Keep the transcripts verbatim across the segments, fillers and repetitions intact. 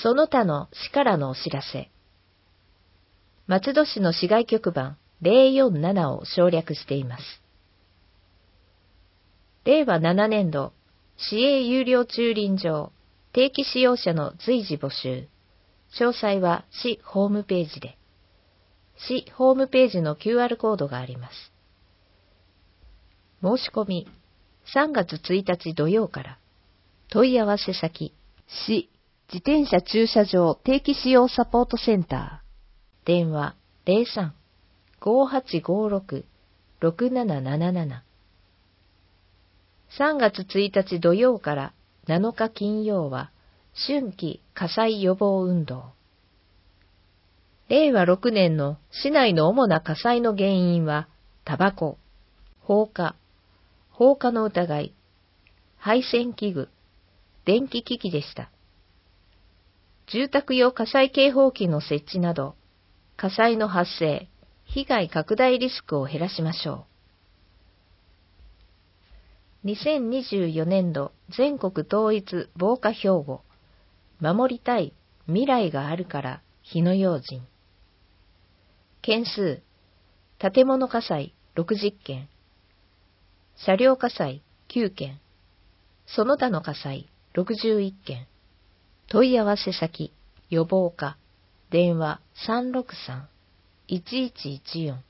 その他の市からのお知らせ。松戸市の市外局番ゼロよんななを省略しています。れいわななねんど、市営有料駐輪場、定期使用者の随時募集。詳細は市ホームページで。市ホームページの キューアール コードがあります。申し込み、さんがつついたち土曜から。問い合わせ先、市自転車駐車場定期使用サポートセンター。電話ゼロさん ごーはちごーろく ろくなななななな。さんがつついたち土曜からなのか金曜は春季火災予防運動。れいわろくねんの市内の主な火災の原因はタバコ、放火、放火の疑い、配線器具、電気機器でした。住宅用火災警報器の設置など、火災の発生、被害拡大リスクを減らしましょう。にせんにじゅうよねんど全国統一防火標語、守りたい未来があるから火の用心。件数、建物火災ろくじゅっけん、車両火災きゅうけん、その他の火災ろくじゅういっけん、問い合わせ先、予防課、電話 さんろくさん いちいちいちよん。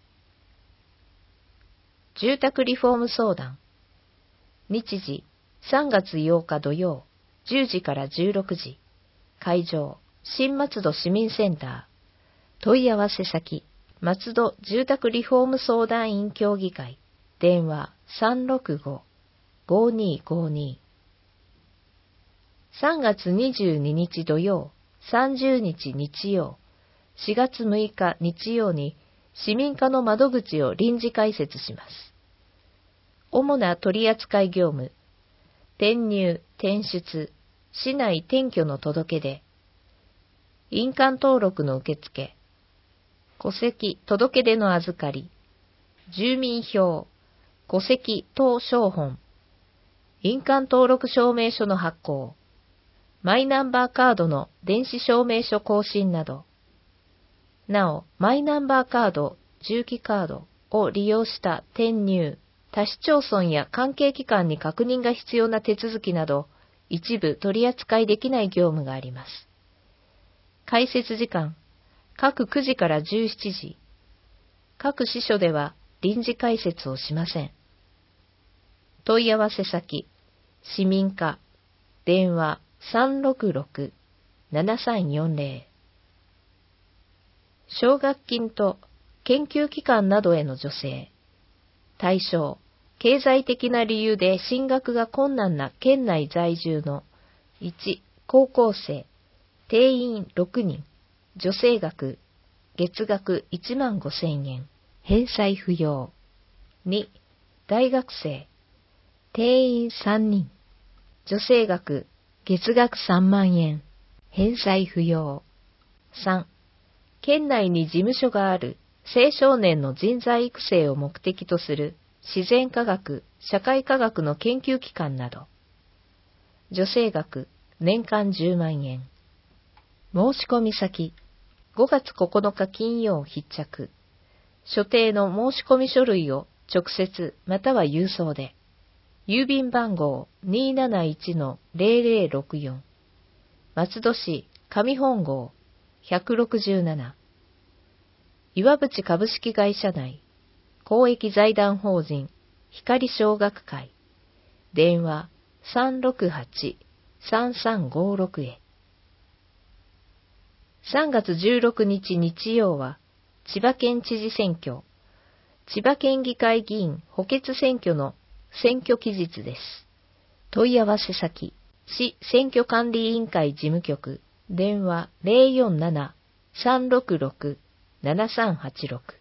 住宅リフォーム相談。日時、さんがつようか土曜、じゅうじからじゅうろくじ。会場、新松戸市民センター。問い合わせ先、松戸住宅リフォーム相談員協議会。電話 さんろくご ごーにーごーにー。さんがつにじゅうににち土曜、さんじゅうにち日曜、しがつむいか日曜に市民課の窓口を臨時開設します。主な取扱業務、転入、転出、市内転居の届け出、印鑑登録の受付、戸籍届け出の預かり、住民票、戸籍等証本、印鑑登録証明書の発行、マイナンバーカードの電子証明書更新など。なお、マイナンバーカード、重機カードを利用した転入、他市町村や関係機関に確認が必要な手続きなど、一部取り扱いできない業務があります。開設時間、各くじからじゅうしちじ。各支所では臨時開設をしません。問い合わせ先、市民課、電話 さんろくろく ななさんよんゼロ。奨学金と研究機関などへの助成。対象、経済的な理由で進学が困難な県内在住のいち高校生、定員ろくにん、助成額、月額いちまんごせんえん、返済不要。に大学生、定員さんにん、助成額、月額さんまんえん、返済不要。さん県内に事務所がある青少年の人材育成を目的とする自然科学、社会科学の研究機関など。助成額、年間じゅうまんえん。申し込み先、ごがつここのか金曜必着。所定の申し込み書類を直接または郵送で。郵便番号 にーなないちのゼロゼロろくよん。松戸市上本郷ひゃくろくじゅうなな。岩淵株式会社内、公益財団法人光小学会。電話 さんろくはち さんさんごろく へ。さんがつじゅうろくにち日曜は、千葉県知事選挙、千葉県議会議員補欠選挙の選挙期日です。問い合わせ先、市選挙管理委員会事務局、電話 ゼロよんなな さんろくろく ななさんはちろく。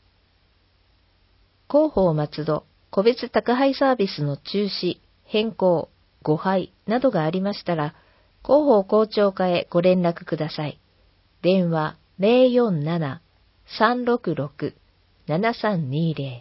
広報松戸個別宅配サービスの中止、変更、誤配などがありましたら、広報校長課へご連絡ください。電話 ゼロよんなな さんろくろく ななさんにゼロ。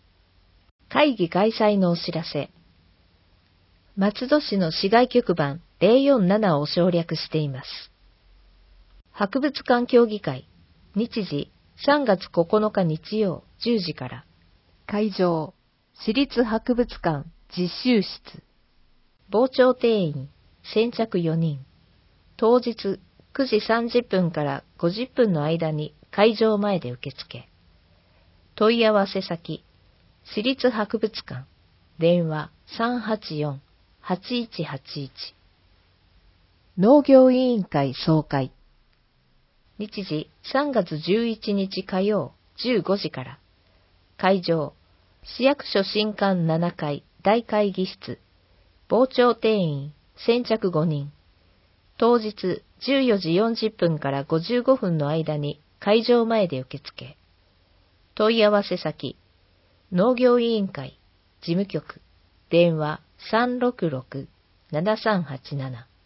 会議開催のお知らせ。松戸市の市外局番ゼロよんななを省略しています。博物館協議会、日時さんがつここのか日曜じゅうじから。会場、市立博物館実習室。傍聴定員、先着よにん。当日くじさんじゅっぷんからごじゅっぷんの間に会場前で受付。問い合わせ先、市立博物館、電話 さんはちよん はちいちはちいち。農業委員会総会。日時さんがつじゅういちにち火曜じゅうごじから。会場、市役所新館ななかい大会議室。傍聴定員、先着ごにん。当日じゅうよじよんじゅっぷんからごじゅうごふんの間に会場前で受付。問い合わせ先、農業委員会、事務局、電話 さんろくろく ななさんはちなな。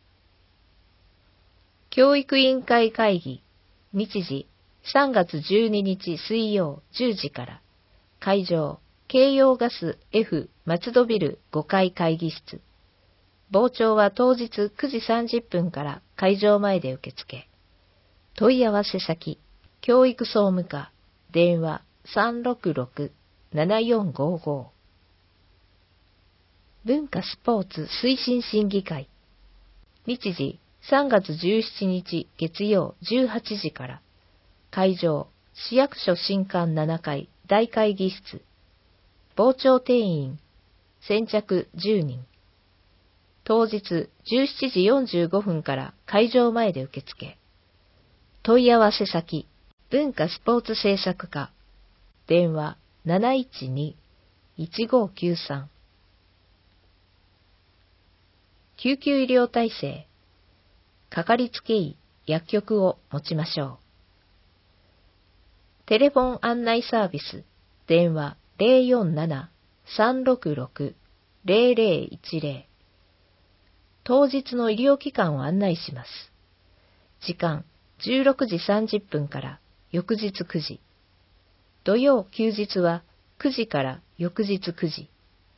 教育委員会会議、日時さんがつじゅうににち水曜じゅうじから。会場、京葉ガス F 松戸ビルごかい会議室。傍聴は当日くじさんじゅっぷんから会場前で受付。問い合わせ先、教育総務課、電話 さんろくろく ななよんごご。文化スポーツ推進審議会。日時さんがつじゅうしちにち月曜じゅうはちじから。会場、市役所新館ななかい大会議室。傍聴定員、先着じゅうにん。当日じゅうしちじよんじゅうごふんから会場前で受付。問い合わせ先、文化スポーツ政策課。電話 なないちに いちごきゅうさん。救急医療体制。かかりつけ医、薬局を持ちましょう。テレフォン案内サービス。電話 ゼロよんなな さんろくろく ゼロゼロいちゼロ。当日の医療機関を案内します。時間じゅうろくじさんじゅっぷんから翌日くじ。土曜休日はくじから翌日くじ。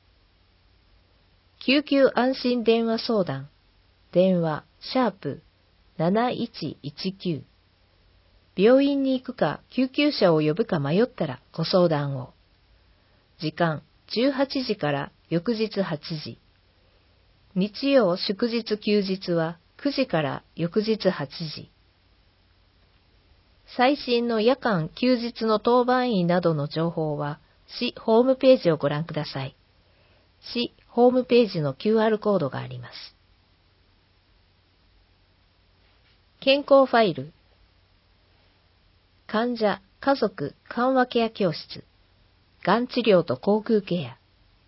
救急安心電話相談。電話シャープなないちいちきゅう。病院に行くか救急車を呼ぶか迷ったらご相談を。時間じゅうはちじから翌日はちじ。日曜祝日休日はくじから翌日はちじ。最新の夜間休日の当番員などの情報は市ホームページをご覧ください。市ホームページの キューアール コードがあります。健康ファイル。患者、家族、緩和ケア教室。がん治療と口腔ケア。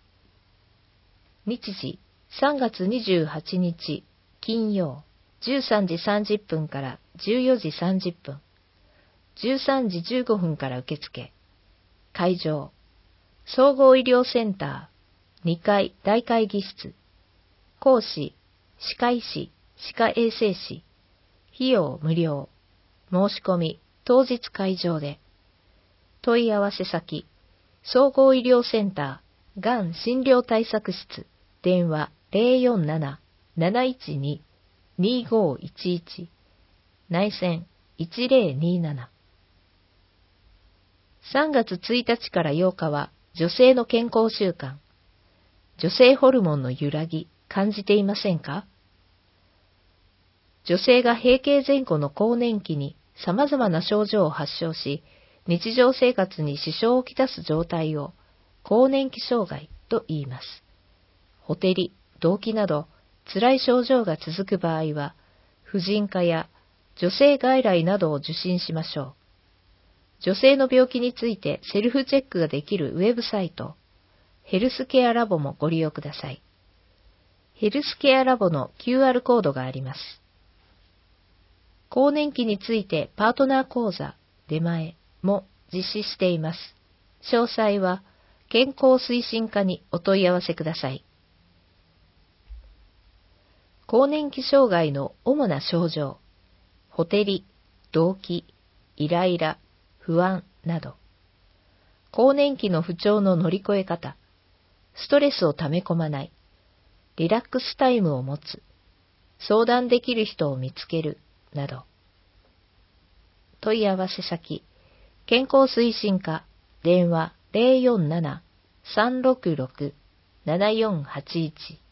日時、さんがつにじゅうはちにち、金曜、じゅうさんじさんじゅっぷんからじゅうよじさんじゅっぷん。じゅうさんじじゅうごふんから受付。会場、総合医療センター、にかい大会議室。講師、歯科医師、歯科衛生士。費用無料。申し込み、当日会場で。問い合わせ先、総合医療センター、がん診療対策室。電話 ゼロよんなな なないちに にごいちいち。内線いちゼロになな。さんがつついたちからようかは女性の健康週間。女性ホルモンの揺らぎ感じていませんか？女性が閉経前後の更年期に様々な症状を発症し、日常生活に支障をきたす状態を更年期障害と言います。ほてり、動悸など辛い症状が続く場合は、婦人科や女性外来などを受診しましょう。女性の病気についてセルフチェックができるウェブサイト、ヘルスケアラボもご利用ください。ヘルスケアラボの キューアール コードがあります。更年期についてパートナー講座、出前も実施しています。詳細は健康推進課にお問い合わせください。更年期障害の主な症状、ほてり、動悸、イライラ、不安など、更年期の不調の乗り越え方、ストレスを溜め込まない、リラックスタイムを持つ、 相談できる人を見つける、など。問い合わせ先、健康推進課、電話 ゼロよんなな さんろくろく ななよんはちいち